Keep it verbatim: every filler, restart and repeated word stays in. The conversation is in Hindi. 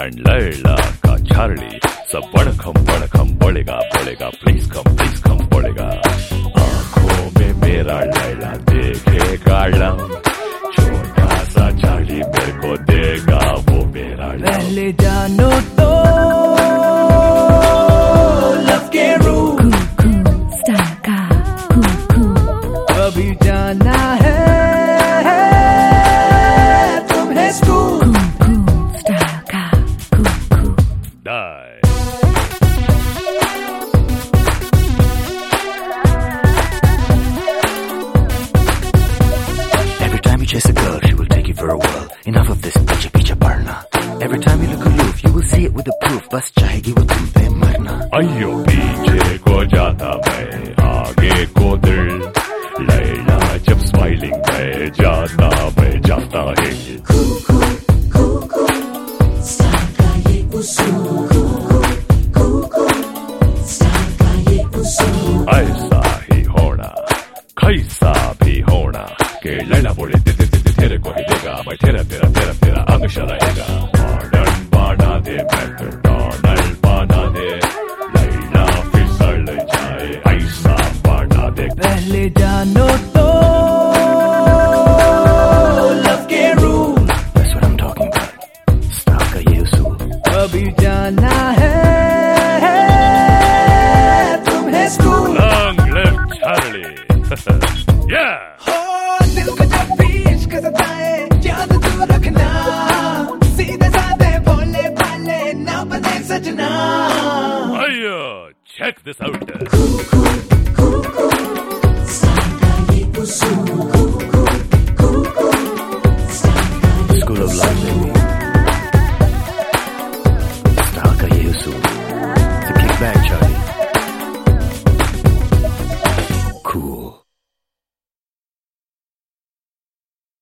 एंड लैला का चार्ली सब बड़खम बड़खम बोलेगा बोलेगा प्लीज कम प्लीज कम बोलेगा। आंखों में मेरा लैला देखेगा लम, छोटा सा चार्ली मेरे को देगा वो मेरा लम। पहले जानो तो लव के रूल, स्टाइल का कूल कूल, अभी जाना है तुम्हें स्कूल। स्टाइल का cool cool, Die. Every time you chase a girl, she will take you for a whirl. Enough of this piche piche parna. Every time you look aloof, you will see it with the proof. बस चाहेगी वो तुम पे मरना। अयो पीछे को जाता मैं आगे को दिल, लैला जब स्माइलिंग में जाता मैं जाता है। ऐसा ही होना कैसा भी होना कि लैला बोले ते, ते, ते, ते, तेरे को ही देगा मैं तेरा तेरा तेरा तेरा अंगशा रहेगा। मॉडर्न बना दे मैकडॉनल्ड बना दे, लैला फिसल जाए ऐसा बना दे। पहले जानो तो लव के rule, That's what I'm talking about. Style का ये उसूल। अभी जाना है तुम्हें school. Long live Charlie. Yeah. हो दिल को जब भी इश्क सताए याद तू रखना, सीधे साधे भोले भाले ना बने सजना। Ayo, check this out. Cool, cool.